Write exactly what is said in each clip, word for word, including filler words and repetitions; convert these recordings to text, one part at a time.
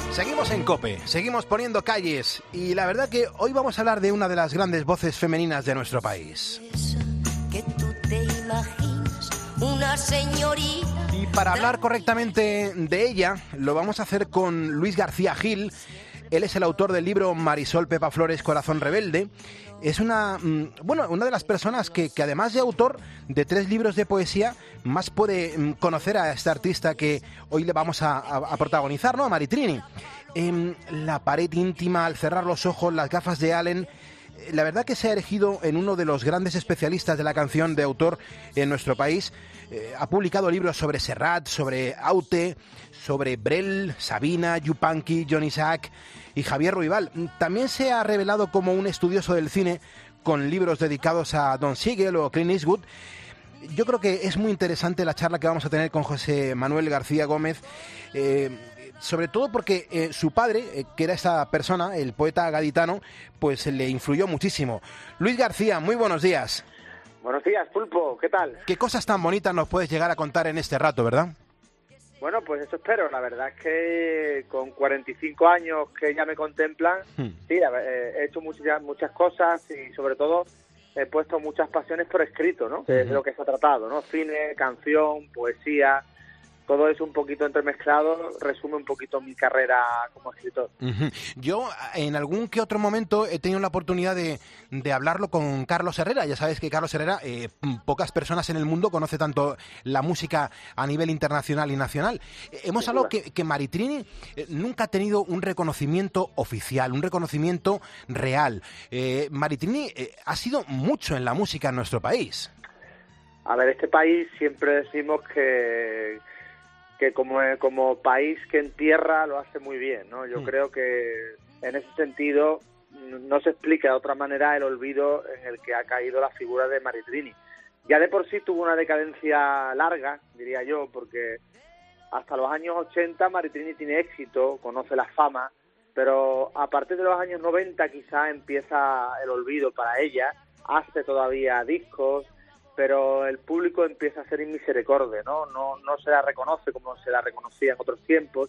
Seguimos en COPE, seguimos poniendo calles y la verdad que hoy vamos a hablar de una de las grandes voces femeninas de nuestro país. Que tú te imaginas una señorita. Y para hablar correctamente de ella, lo vamos a hacer con Luis García Gil. Él es el autor del libro Marisol Pepa Flores, Corazón Rebelde. Es una, bueno, una de las personas que, que además de autor de tres libros de poesía, más puede conocer a esta artista que hoy le vamos a, a, a protagonizar, ¿no? A Maritrini. Eh, la pared íntima, al cerrar los ojos, las gafas de Allen. La verdad que se ha erigido en uno de los grandes especialistas de la canción de autor en nuestro país. Eh, ha publicado libros sobre Serrat, sobre Aute, sobre Brel, Sabina, Yupanqui, John Isaac y Javier Ruibal. También se ha revelado como un estudioso del cine con libros dedicados a Don Siegel o Clint Eastwood. Yo creo que es muy interesante la charla que vamos a tener con José Manuel García Gómez, eh, sobre todo porque eh, su padre, eh, que era esa persona, el poeta gaditano, pues le influyó muchísimo. Luis García, muy buenos días. Buenos días, Pulpo, ¿qué tal? ¿Qué cosas tan bonitas nos puedes llegar a contar en este rato, verdad? Bueno, pues eso espero. La verdad es que con cuarenta y cinco años que ya me contemplan, hmm. sí, he hecho muchas, muchas cosas y sobre todo he puesto muchas pasiones por escrito, ¿no? Que uh-huh. es de lo que se ha tratado, ¿no? Cine, canción, poesía, todo eso un poquito entremezclado resume un poquito mi carrera como escritor. Uh-huh. Yo en algún que otro momento he tenido la oportunidad de, de hablarlo con Carlos Herrera. Ya sabes que Carlos Herrera, eh, pocas personas en el mundo conoce tanto la música a nivel internacional y nacional. Eh, hemos hablado que, que Maritrini eh, nunca ha tenido un reconocimiento oficial, un reconocimiento real. Eh, Maritrini eh, ha sido mucho en la música en nuestro país. A ver, este país siempre decimos que... que como, como país que en tierra lo hace muy bien, ¿no? Yo mm. creo que en ese sentido no se explica de otra manera el olvido en el que ha caído la figura de Maritrini. Ya de por sí tuvo una decadencia larga, diría yo, porque hasta los años ochenta Maritrini tiene éxito, conoce la fama, pero a partir de los años noventa quizá empieza el olvido para ella, hace todavía discos, pero el público empieza a ser inmisericorde, ¿no? No, no se la reconoce como se la reconocía en otros tiempos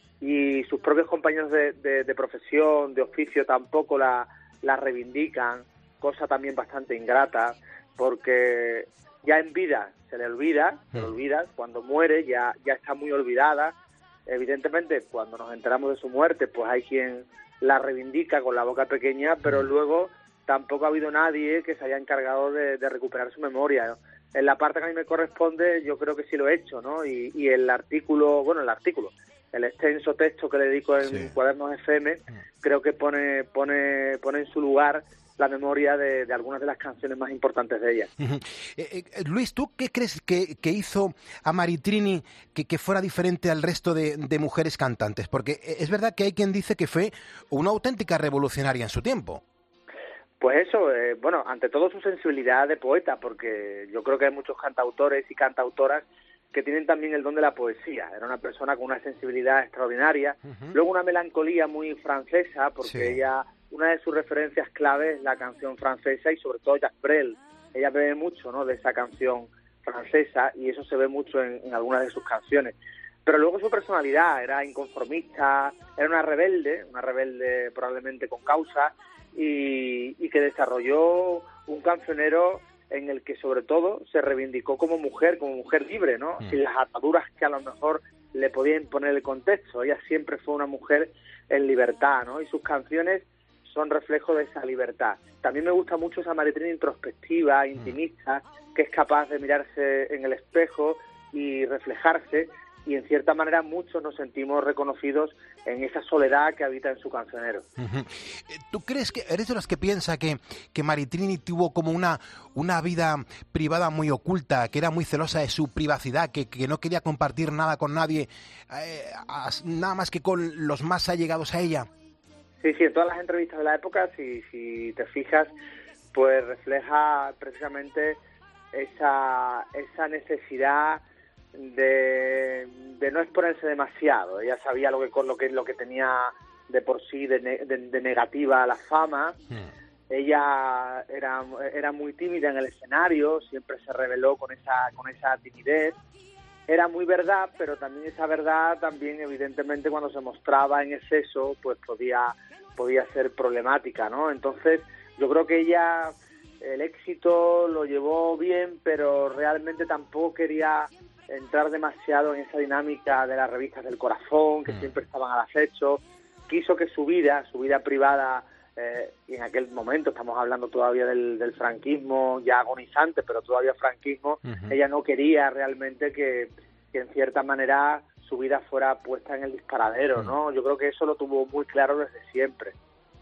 y sus propios compañeros de, de, de profesión, de oficio, tampoco la, la reivindican, cosa también bastante ingrata, porque ya en vida se le olvida, se le olvida, cuando muere ya, ya está muy olvidada. Evidentemente, cuando nos enteramos de su muerte, pues hay quien la reivindica con la boca pequeña, pero luego tampoco ha habido nadie que se haya encargado de, de recuperar su memoria, ¿no? En la parte que a mí me corresponde, yo creo que sí lo he hecho, ¿no? Y, y el artículo, bueno, el artículo, el extenso texto que le dedico en sí. Cuadernos F M, creo que pone pone pone en su lugar la memoria de, de algunas de las canciones más importantes de ella. Uh-huh. eh, eh, Luis, ¿tú qué crees que, que hizo a Maritrini que, que fuera diferente al resto de, de mujeres cantantes? Porque es verdad que hay quien dice que fue una auténtica revolucionaria en su tiempo. Pues eso, eh, bueno, ante todo su sensibilidad de poeta, porque yo creo que hay muchos cantautores y cantautoras que tienen también el don de la poesía. Era una persona con una sensibilidad extraordinaria, uh-huh. luego una melancolía muy francesa, porque sí. ella, una de sus referencias clave es la canción francesa y sobre todo Jacques Brel. Ella bebe mucho, ¿no?, de esa canción francesa y eso se ve mucho en, en algunas de sus canciones. Pero luego su personalidad era inconformista, era una rebelde, una rebelde probablemente con causa, Y, y que desarrolló un cancionero en el que sobre todo se reivindicó como mujer, como mujer libre, ¿no? Mm. Sin las ataduras que a lo mejor le podía imponer el contexto. Ella siempre fue una mujer en libertad, ¿no? Y sus canciones son reflejo de esa libertad. También me gusta mucho esa Maritrini introspectiva, intimista, mm. que es capaz de mirarse en el espejo y reflejarse, y en cierta manera muchos nos sentimos reconocidos en esa soledad que habita en su cancionero. Uh-huh. ¿Tú crees que eres de los que piensa que, que Maritrini tuvo como una, una vida privada muy oculta, que era muy celosa de su privacidad, que, que no quería compartir nada con nadie, eh, nada más que con los más allegados a ella? Sí, sí, en todas las entrevistas de la época, si, si te fijas, pues refleja precisamente esa, esa necesidad de, de no exponerse demasiado. Ella sabía lo que con lo que lo que tenía de por sí de, de, de negativa la fama. Mm. Ella era era muy tímida en el escenario, siempre se reveló con esa con esa timidez era muy verdad, pero también esa verdad también evidentemente cuando se mostraba en exceso pues podía podía ser problemática, ¿no? Entonces yo creo que ella el éxito lo llevó bien, pero realmente tampoco quería entrar demasiado en esa dinámica de las revistas del corazón, que siempre estaban al acecho. Quiso que su vida, su vida privada, eh, y en aquel momento, estamos hablando todavía del, del franquismo, ya agonizante, pero todavía franquismo, uh-huh. ella no quería realmente que, que en cierta manera su vida fuera puesta en el disparadero, uh-huh. ¿no? Yo creo que eso lo tuvo muy claro desde siempre.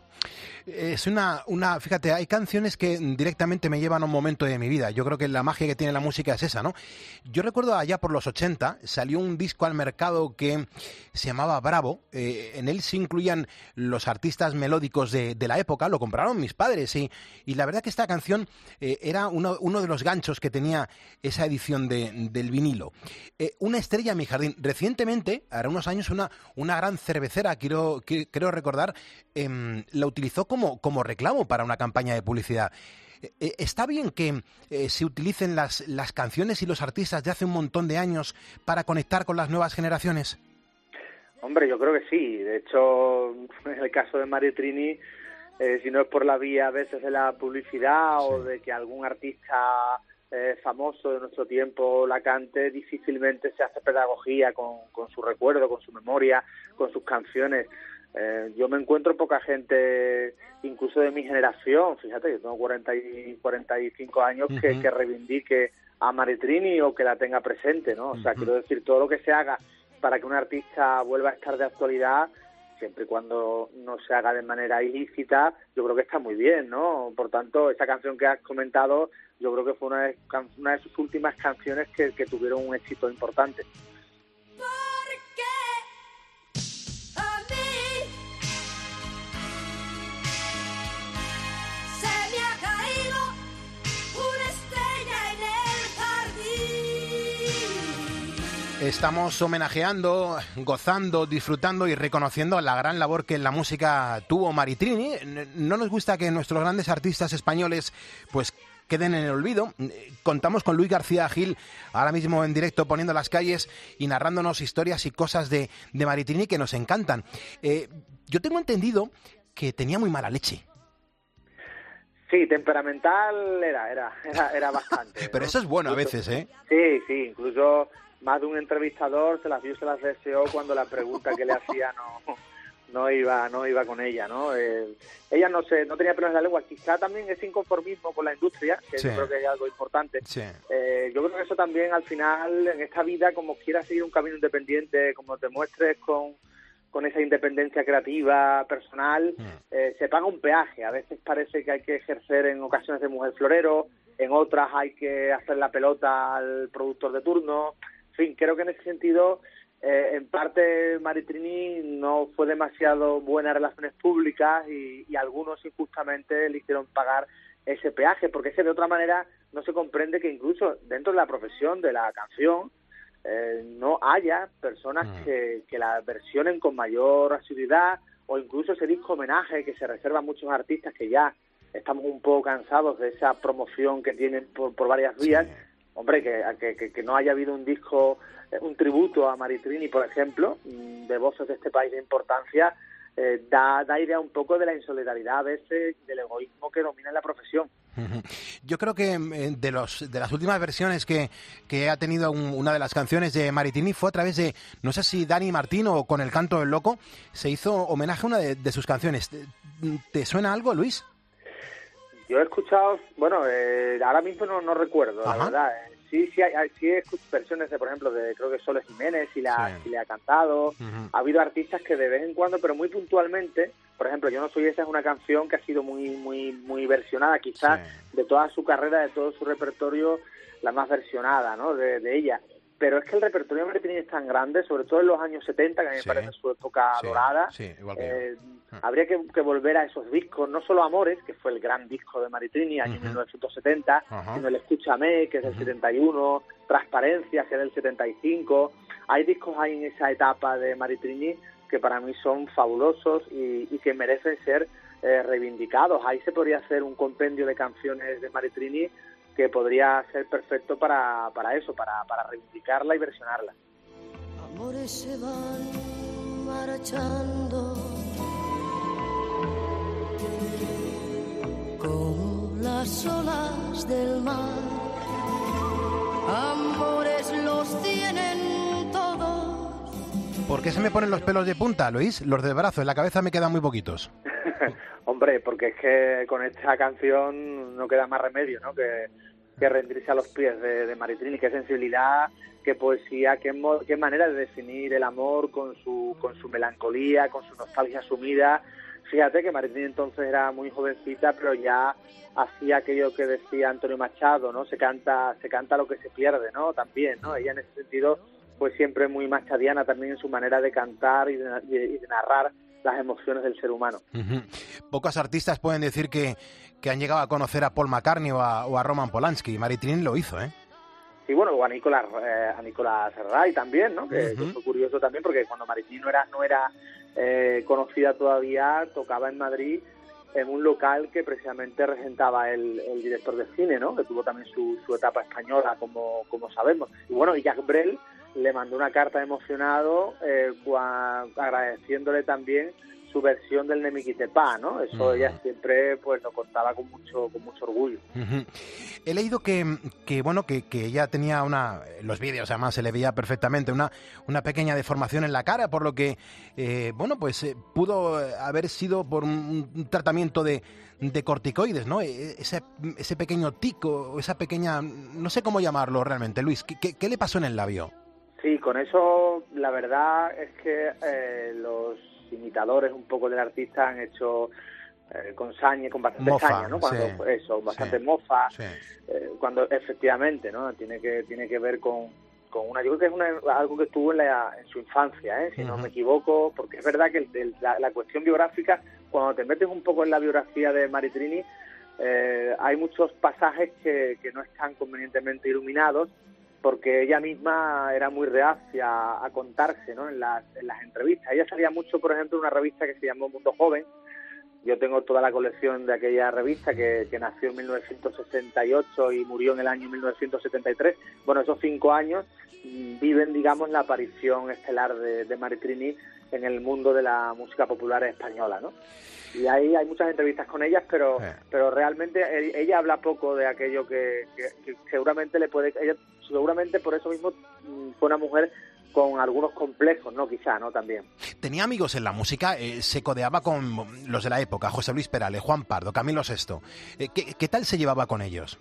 Es una, una, fíjate, hay canciones que directamente me llevan a un momento de mi vida. Yo creo que la magia que tiene la música es esa, ¿no? Yo recuerdo allá por los ochenta, salió un disco al mercado que se llamaba Bravo. Eh, en él se incluían los artistas melódicos de, de la época, lo compraron mis padres, y, y la verdad que esta canción eh, era uno, uno de los ganchos que tenía esa edición de, del vinilo. Eh, una estrella en mi jardín. Recientemente, hará unos años, una, una gran cervecera, quiero, que, creo recordar, eh, la utilizó como, como reclamo para una campaña de publicidad. Eh, ¿Está bien que eh, se utilicen las, las canciones y los artistas de hace un montón de años para conectar con las nuevas generaciones? Hombre, yo creo que sí. De hecho, en el caso de Maritrini, eh, si no es por la vía a veces de la publicidad sí. o de que algún artista eh, famoso de nuestro tiempo la cante, difícilmente se hace pedagogía con, con su recuerdo, con su memoria, con sus canciones. Eh, yo me encuentro poca gente, incluso de mi generación, fíjate, yo tengo cuarenta y, cuarenta y cinco años, uh-huh. que, que reivindique a Maritrini o que la tenga presente, ¿no? O sea, uh-huh. quiero decir, todo lo que se haga para que un artista vuelva a estar de actualidad, siempre y cuando no se haga de manera ilícita, yo creo que está muy bien, ¿no? Por tanto, esa canción que has comentado, yo creo que fue una de, una de sus últimas canciones que, que tuvieron un éxito importante. Estamos homenajeando, gozando, disfrutando y reconociendo la gran labor que en la música tuvo Maritrini. No nos gusta que nuestros grandes artistas españoles pues queden en el olvido. Contamos con Luis García Gil ahora mismo en directo poniendo las calles y narrándonos historias y cosas de, de Maritrini que nos encantan. Eh, yo tengo entendido que tenía muy mala leche. Sí, temperamental era, era, era, era bastante. Pero ¿no? Eso es bueno a veces, ¿eh? Sí, sí, incluso más de un entrevistador se las vio, se las deseó cuando la pregunta que le hacía no no iba no iba con ella, ¿no? Eh, ella no sé, no tenía pelos en la lengua. Quizá también ese inconformismo con la industria, que sí. yo creo que es algo importante. Sí. Eh, yo creo que eso también al final en esta vida, como quieras seguir un camino independiente, como te muestres con con esa independencia creativa, personal, mm. eh, se paga un peaje. A veces parece que hay que ejercer en ocasiones de mujer florero, en otras hay que hacer la pelota al productor de turno. En fin, creo que en ese sentido, eh, en parte Maritrini no fue demasiado buena en relaciones públicas y, y algunos injustamente le hicieron pagar ese peaje, porque ese de otra manera no se comprende que incluso dentro de la profesión de la canción eh, no haya personas mm. que, que la versionen con mayor asiduidad, o incluso ese disco homenaje que se reserva a muchos artistas que ya estamos un poco cansados de esa promoción que tienen por, por varias vías. Sí. Hombre, que, que, que no haya habido un disco, un tributo a Maritrini, por ejemplo, de voces de este país de importancia, eh, da, da idea un poco de la insolidaridad a veces, del egoísmo que domina en la profesión. Yo creo que de los de las últimas versiones que, que ha tenido un, una de las canciones de Maritrini fue a través de, no sé si Dani Martín o con El Canto del Loco, se hizo homenaje a una de, de sus canciones. ¿Te, ¿Te suena algo, Luis? Yo he escuchado, bueno, eh, ahora mismo no, no recuerdo, Ajá. la verdad. Eh, sí, sí, hay, sí he escuchado versiones de, por ejemplo, de creo que Sole Jiménez, y la, sí. y le ha cantado. Uh-huh. Ha habido artistas que de vez en cuando, pero muy puntualmente, por ejemplo, Yo no soy esa es una canción que ha sido muy, muy, muy versionada, quizás sí. de toda su carrera, de todo su repertorio, la más versionada, ¿no? De, de ella. Pero es que el repertorio de Maritrini es tan grande, sobre todo en los años setenta, que a mí sí. me parece su época sí. dorada. Sí, igual que eh, yo. Habría que, que volver a esos discos, no solo Amores, que fue el gran disco de Maritrini, año uh-huh. mil novecientos setenta, uh-huh. sino el Escúchame, que es del uh-huh. setenta y uno, Transparencia, que es del setenta y cinco. Hay discos ahí en esa etapa de Maritrini que para mí son fabulosos y, y que merecen ser eh, reivindicados. Ahí se podría hacer un compendio de canciones de Maritrini que podría ser perfecto para, para eso, para, para reivindicarla y versionarla. Amores se van marchando como las olas del mar. Amores los tienen todos. ¿Por qué se me ponen los pelos de punta, Luis? Los del brazo, en la cabeza me quedan muy poquitos. Hombre, porque es que con esta canción no queda más remedio, ¿no? Que, que rendirse a los pies de, de Maritrini. Qué sensibilidad, qué poesía, qué, mo- qué manera de definir el amor con su, con su melancolía, con su nostalgia sumida. Fíjate que Maritrini entonces era muy jovencita, pero ya hacía aquello que decía Antonio Machado, ¿no? Se canta, se canta lo que se pierde, ¿no? También, ¿no? Ella en ese sentido, pues siempre muy machadiana también en su manera de cantar y de, y de narrar las emociones del ser humano. Uh-huh. Pocos artistas pueden decir que, que han llegado a conocer a Paul McCartney o a, o a Roman Polanski. Maritrini lo hizo, ¿eh? Sí, bueno, o a Nicolás, eh, a Nicolás Serrat también, ¿no? Que, Uh-huh. que fue curioso también, porque cuando Maritrini no era, no era eh, conocida todavía, tocaba en Madrid en un local que precisamente regentaba el, el director de cine, ¿no? Que tuvo también su, su etapa española, como, como sabemos. Y bueno, y Jacques Brel le mandó una carta emocionado eh, cua, agradeciéndole también su versión del Ne me quitte pas, ¿no? Eso uh-huh. ella siempre pues lo contaba con mucho con mucho orgullo. Uh-huh. He leído que, que bueno que, que ella tenía una, los vídeos además se le veía perfectamente, una, una pequeña deformación en la cara, por lo que eh, bueno pues eh, pudo haber sido por un, un tratamiento de, de corticoides, ¿no? Ese, ese pequeño tico, esa pequeña, no sé cómo llamarlo realmente, Luis, ¿qué, qué, qué le pasó en el labio? Sí, con eso la verdad es que eh, los imitadores un poco del artista han hecho eh, con saña, con bastante mofa, saña, ¿no? Cuando sí, eso, bastante sí, mofa, sí. Eh, cuando efectivamente, ¿no? Tiene que tiene que ver con, con una, yo creo que es una, algo que estuvo en, la, en su infancia, ¿eh? Si uh-huh. no me equivoco, porque es verdad que el, el, la, la cuestión biográfica, cuando te metes un poco en la biografía de Maritrini, eh, hay muchos pasajes que, que no están convenientemente iluminados, porque ella misma era muy reacia a contarse, ¿no? en, las, en las entrevistas. Ella salía mucho, por ejemplo, en una revista que se llamó Mundo Joven. Yo tengo toda la colección de aquella revista que, que nació en mil novecientos sesenta y ocho y murió en el año mil novecientos setenta y tres. Bueno, esos cinco años viven, digamos, la aparición estelar de, de Maritrini en el mundo de la música popular española, ¿no? Y ahí hay muchas entrevistas con ellas, pero sí. pero realmente ella habla poco de aquello que, que, que seguramente le puede... Ella seguramente por eso mismo fue una mujer con algunos complejos, ¿no? Quizá, ¿no? También. Tenía amigos en la música, eh, se codeaba con los de la época, José Luis Perales, Juan Pardo, Camilo Sesto. Eh, ¿qué, ¿Qué tal se llevaba con ellos?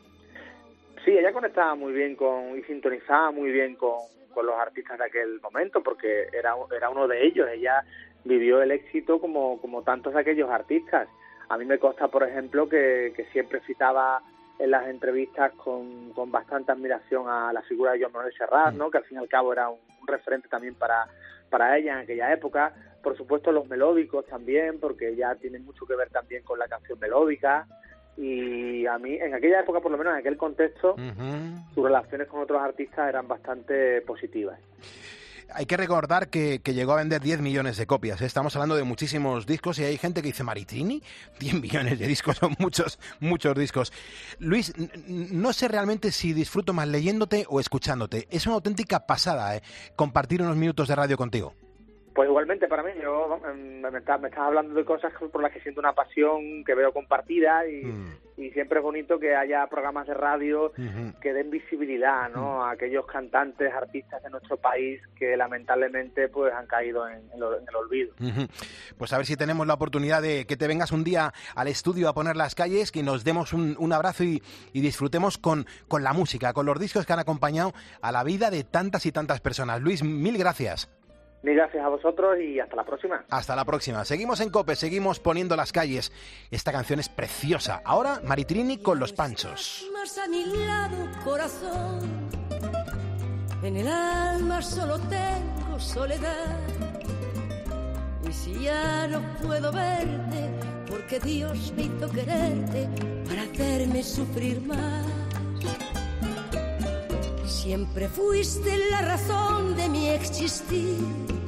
Sí, ella conectaba muy bien con y sintonizaba muy bien con, con los artistas de aquel momento, porque era, era uno de ellos. Ella vivió el éxito como, como tantos de aquellos artistas. A mí me consta, por ejemplo, que, que siempre citaba en las entrevistas con, con bastante admiración a la figura de Joan Manuel Serrat, ¿no? Que al fin y al cabo era un, un referente también para, para ella en aquella época. Por supuesto los melódicos también, porque ella tiene mucho que ver también con la canción melódica. Y a mí, en aquella época, por lo menos en aquel contexto, uh-huh. sus relaciones con otros artistas eran bastante positivas. Hay que recordar que, que llegó a vender diez millones de copias, ¿eh? Estamos hablando de muchísimos discos y hay gente que dice, ¿Maritrini? diez millones de discos, son muchos, muchos discos. Luis, no sé realmente si disfruto más leyéndote o escuchándote. Es una auténtica pasada, ¿eh? Compartir unos minutos de radio contigo. Pues igualmente para mí, yo me estás, me estás hablando de cosas por las que siento una pasión que veo compartida y, mm. y siempre es bonito que haya programas de radio uh-huh. que den visibilidad, ¿no? Uh-huh. a aquellos cantantes, artistas de nuestro país que lamentablemente pues han caído en, en, lo, en el olvido. Uh-huh. Pues a ver si tenemos la oportunidad de que te vengas un día al estudio a poner las calles, que nos demos un, un abrazo y, y disfrutemos con, con la música, con los discos que han acompañado a la vida de tantas y tantas personas. Luis, mil gracias. Mil gracias a vosotros y hasta la próxima. Hasta la próxima. Seguimos en COPE, seguimos poniendo las calles. Esta canción es preciosa. Ahora Maritrini con Los Panchos. Más a mi lado, corazón. En el alma solo tengo soledad. Y si ya no puedo verte, porque Dios me hizo quererte para hacerme sufrir más. Siempre fuiste la razón de mi existir.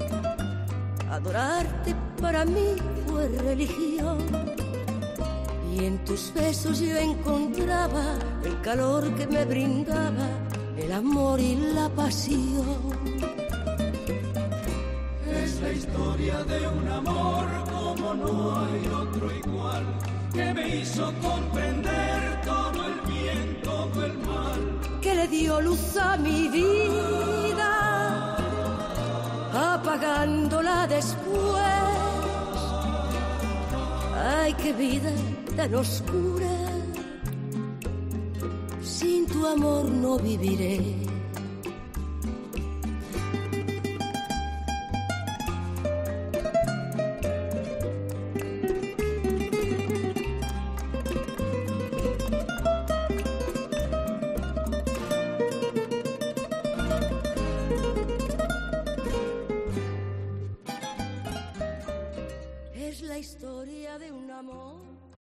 Adorarte para mí fue religión. Y en tus besos yo encontraba el calor que me brindaba el amor y la pasión. Es la historia de un amor como no hay otro igual, que me hizo comprender todo el bien, todo el mal, que le dio luz a mi vida, apagándola después. Ay, qué vida tan oscura, sin tu amor no viviré. Es la historia de un amor